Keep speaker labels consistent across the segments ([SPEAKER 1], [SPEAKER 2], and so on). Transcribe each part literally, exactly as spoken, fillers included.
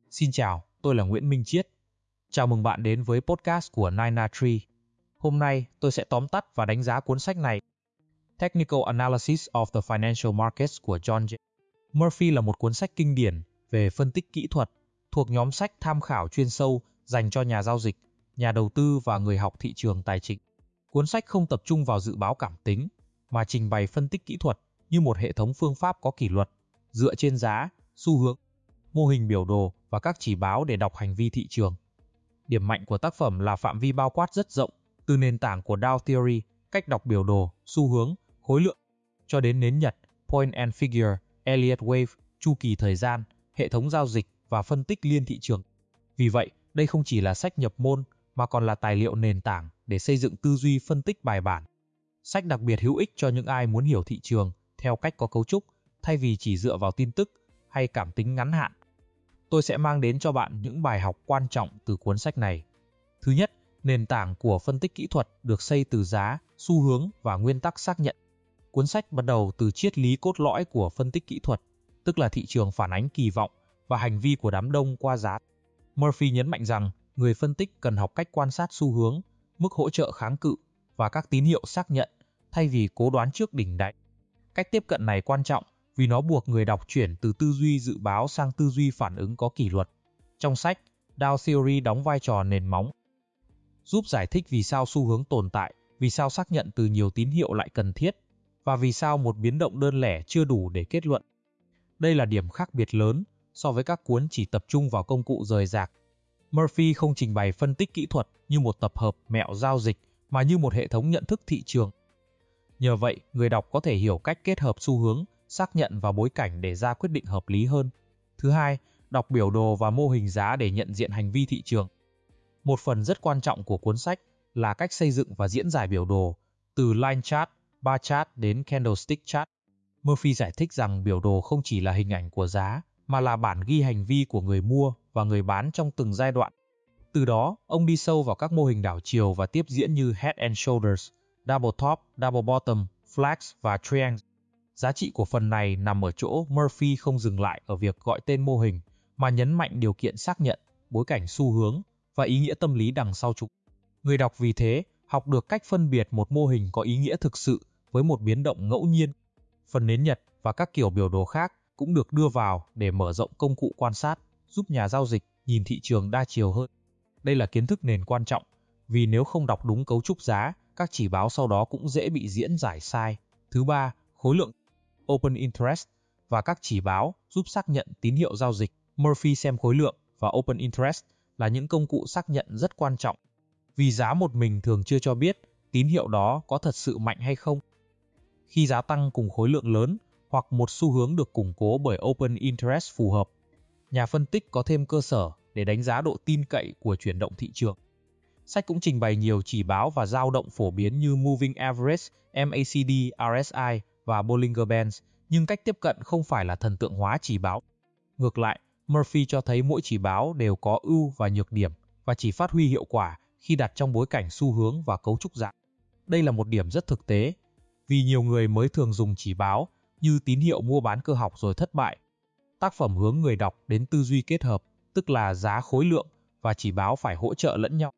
[SPEAKER 1] Xin chào, tôi là Nguyễn Minh Chiết. Chào mừng bạn đến với podcast của nine a Tree. Hôm nay tôi sẽ tóm tắt và đánh giá cuốn sách này. Technical Analysis of the Financial Markets của John J. Murphy là một cuốn sách kinh điển về phân tích kỹ thuật, thuộc nhóm sách tham khảo chuyên sâu dành cho nhà giao dịch, nhà đầu tư và người học thị trường tài chính. Cuốn sách không tập trung vào dự báo cảm tính, mà trình bày phân tích kỹ thuật như một hệ thống phương pháp có kỷ luật, dựa trên giá, xu hướng, mô hình biểu đồ và các chỉ báo để đọc hành vi thị trường. Điểm mạnh của tác phẩm là phạm vi bao quát rất rộng, từ nền tảng của Dow Theory, cách đọc biểu đồ, xu hướng, khối lượng, cho đến nến Nhật, Point and Figure, Elliott Wave, chu kỳ thời gian, hệ thống giao dịch và phân tích liên thị trường. Vì vậy, đây không chỉ là sách nhập môn, mà còn là tài liệu nền tảng để xây dựng tư duy phân tích bài bản. Sách đặc biệt hữu ích cho những ai muốn hiểu thị trường theo cách có cấu trúc, thay vì chỉ dựa vào tin tức hay cảm tính ngắn hạn. Tôi sẽ mang đến cho bạn những bài học quan trọng từ cuốn sách này. Thứ nhất, nền tảng của phân tích kỹ thuật được xây từ giá, xu hướng và nguyên tắc xác nhận. Cuốn sách bắt đầu từ triết lý cốt lõi của phân tích kỹ thuật, tức là thị trường phản ánh kỳ vọng và hành vi của đám đông qua giá. Murphy nhấn mạnh rằng người phân tích cần học cách quan sát xu hướng, mức hỗ trợ kháng cự và các tín hiệu xác nhận, thay vì cố đoán trước đỉnh đáy. Cách tiếp cận này quan trọng vì nó buộc người đọc chuyển từ tư duy dự báo sang tư duy phản ứng có kỷ luật. Trong sách, Dow Theory đóng vai trò nền móng, giúp giải thích vì sao xu hướng tồn tại, vì sao xác nhận từ nhiều tín hiệu lại cần thiết, và vì sao một biến động đơn lẻ chưa đủ để kết luận. Đây là điểm khác biệt lớn so với các cuốn chỉ tập trung vào công cụ rời rạc. Murphy không trình bày phân tích kỹ thuật như một tập hợp mẹo giao dịch, mà như một hệ thống nhận thức thị trường. Nhờ vậy, người đọc có thể hiểu cách kết hợp xu hướng, xác nhận và bối cảnh để ra quyết định hợp lý hơn. Thứ hai, đọc biểu đồ và mô hình giá để nhận diện hành vi thị trường. Một phần rất quan trọng của cuốn sách là cách xây dựng và diễn giải biểu đồ, từ line chart, bar chart đến candlestick chart. Murphy giải thích rằng biểu đồ không chỉ là hình ảnh của giá, mà là bản ghi hành vi của người mua và người bán trong từng giai đoạn. Từ đó, ông đi sâu vào các mô hình đảo chiều và tiếp diễn như Head and Shoulders, Double Top, Double Bottom, Flags và Triangle. Giá trị của phần này nằm ở chỗ Murphy không dừng lại ở việc gọi tên mô hình, mà nhấn mạnh điều kiện xác nhận, bối cảnh xu hướng và ý nghĩa tâm lý đằng sau chúng. Người đọc vì thế học được cách phân biệt một mô hình có ý nghĩa thực sự với một biến động ngẫu nhiên. Phần nến Nhật và các kiểu biểu đồ khác cũng được đưa vào để mở rộng công cụ quan sát, giúp nhà giao dịch nhìn thị trường đa chiều hơn. Đây là kiến thức nền quan trọng, vì nếu không đọc đúng cấu trúc giá, các chỉ báo sau đó cũng dễ bị diễn giải sai. Thứ ba, khối lượng, Open Interest và các chỉ báo giúp xác nhận tín hiệu giao dịch. Murphy xem khối lượng và Open Interest là những công cụ xác nhận rất quan trọng, vì giá một mình thường chưa cho biết tín hiệu đó có thật sự mạnh hay không. Khi giá tăng cùng khối lượng lớn, hoặc một xu hướng được củng cố bởi Open Interest phù hợp, nhà phân tích có thêm cơ sở để đánh giá độ tin cậy của chuyển động thị trường. Sách cũng trình bày nhiều chỉ báo và dao động phổ biến như Moving Average, em a xê đê, rờ ét i và Bollinger Bands, nhưng cách tiếp cận không phải là thần tượng hóa chỉ báo. Ngược lại, Murphy cho thấy mỗi chỉ báo đều có ưu và nhược điểm, và chỉ phát huy hiệu quả khi đặt trong bối cảnh xu hướng và cấu trúc giá. Đây là một điểm rất thực tế, vì nhiều người mới thường dùng chỉ báo như tín hiệu mua bán cơ học rồi thất bại. Tác phẩm hướng người đọc đến tư duy kết hợp, tức là giá, khối lượng và chỉ báo phải hỗ trợ lẫn nhau.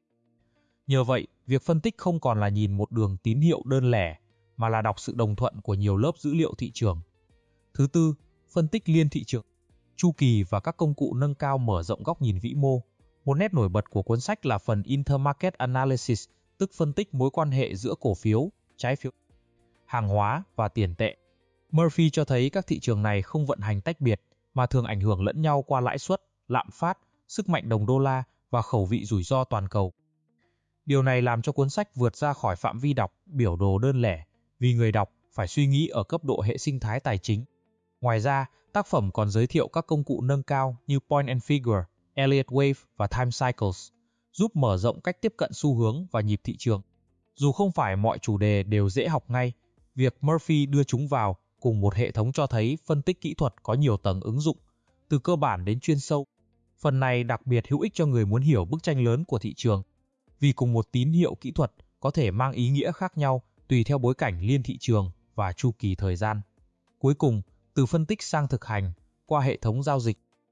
[SPEAKER 1] Nhờ vậy, việc phân tích không còn là nhìn một đường tín hiệu đơn lẻ, mà là đọc sự đồng thuận của nhiều lớp dữ liệu thị trường. Thứ tư, phân tích liên thị trường, chu kỳ và các công cụ nâng cao mở rộng góc nhìn vĩ mô. Một nét nổi bật của cuốn sách là phần Intermarket Analysis, tức phân tích mối quan hệ giữa cổ phiếu, trái phiếu, hàng hóa và tiền tệ. Murphy cho thấy các thị trường này không vận hành tách biệt, mà thường ảnh hưởng lẫn nhau qua lãi suất, lạm phát, sức mạnh đồng đô la và khẩu vị rủi ro toàn cầu. Điều này làm cho cuốn sách vượt ra khỏi phạm vi đọc biểu đồ đơn lẻ, vì người đọc phải suy nghĩ ở cấp độ hệ sinh thái tài chính. Ngoài ra, tác phẩm còn giới thiệu các công cụ nâng cao như Point and Figure, Elliott Wave và Time Cycles, giúp mở rộng cách tiếp cận xu hướng và nhịp thị trường. Dù không phải mọi chủ đề đều dễ học ngay, việc Murphy đưa chúng vào cùng một hệ thống cho thấy phân tích kỹ thuật có nhiều tầng ứng dụng, từ cơ bản đến chuyên sâu. Phần này đặc biệt hữu ích cho người muốn hiểu bức tranh lớn của thị trường, vì cùng một tín hiệu kỹ thuật có thể mang ý nghĩa khác nhau tùy theo bối cảnh liên thị trường và chu kỳ thời gian. Cuối cùng, từ phân tích sang thực hành qua hệ thống giao dịch.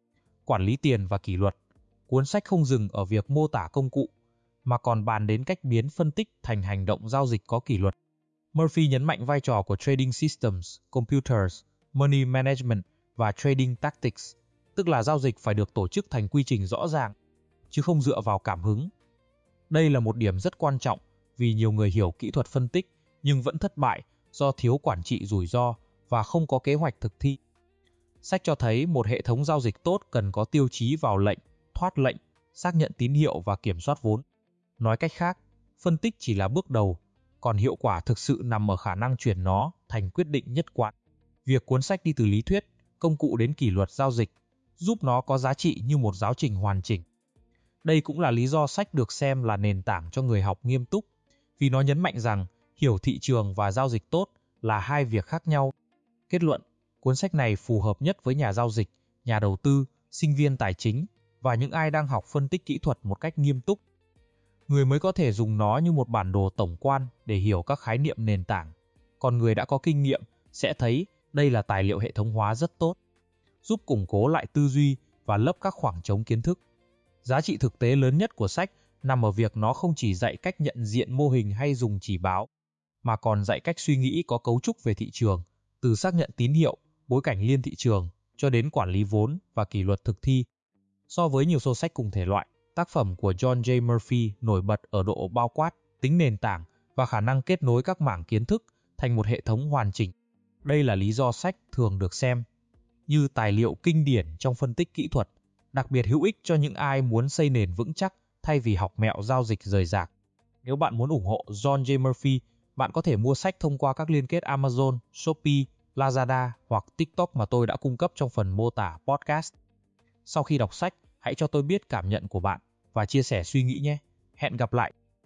[SPEAKER 1] Quản lý tiền và kỷ luật. Cuốn sách không dừng ở việc mô tả công cụ, mà còn bàn đến cách biến phân tích thành hành động giao dịch có kỷ luật. Murphy nhấn mạnh vai trò của Trading Systems, Computers, Money Management và Trading Tactics, tức là giao dịch phải được tổ chức thành quy trình rõ ràng, chứ không dựa vào cảm hứng. Đây là một điểm rất quan trọng vì nhiều người hiểu kỹ thuật phân tích nhưng vẫn thất bại do thiếu quản trị rủi ro và không có kế hoạch thực thi. Sách cho thấy một hệ thống giao dịch tốt cần có tiêu chí vào lệnh, thoát lệnh, xác nhận tín hiệu và kiểm soát vốn. Nói cách khác, phân tích chỉ là bước đầu, còn hiệu quả thực sự nằm ở khả năng chuyển nó thành quyết định nhất quán. Việc cuốn sách đi từ lý thuyết, công cụ đến kỷ luật giao dịch, giúp nó có giá trị như một giáo trình hoàn chỉnh. Đây cũng là lý do sách được xem là nền tảng cho người học nghiêm túc, vì nó nhấn mạnh rằng hiểu thị trường và giao dịch tốt là hai việc khác nhau. Kết luận, cuốn sách này phù hợp nhất với nhà giao dịch, nhà đầu tư, sinh viên tài chính và những ai đang học phân tích kỹ thuật một cách nghiêm túc. Người mới có thể dùng nó như một bản đồ tổng quan để hiểu các khái niệm nền tảng, còn người đã có kinh nghiệm sẽ thấy đây là tài liệu hệ thống hóa rất tốt, giúp củng cố lại tư duy và lấp các khoảng trống kiến thức. Giá trị thực tế lớn nhất của sách nằm ở việc nó không chỉ dạy cách nhận diện mô hình hay dùng chỉ báo, mà còn dạy cách suy nghĩ có cấu trúc về thị trường, từ xác nhận tín hiệu, bối cảnh liên thị trường, cho đến quản lý vốn và kỷ luật thực thi. So với nhiều số sách cùng thể loại, tác phẩm của John J. Murphy nổi bật ở độ bao quát, tính nền tảng và khả năng kết nối các mảng kiến thức thành một hệ thống hoàn chỉnh. Đây là lý do sách thường được xem như tài liệu kinh điển trong phân tích kỹ thuật, đặc biệt hữu ích cho những ai muốn xây nền vững chắc thay vì học mẹo giao dịch rời rạc. Nếu bạn muốn ủng hộ John J. Murphy, bạn có thể mua sách thông qua các liên kết Amazon, Shopee, Lazada hoặc TikTok mà tôi đã cung cấp trong phần mô tả podcast. Sau khi đọc sách, hãy cho tôi biết cảm nhận của bạn và chia sẻ suy nghĩ nhé. Hẹn gặp lại!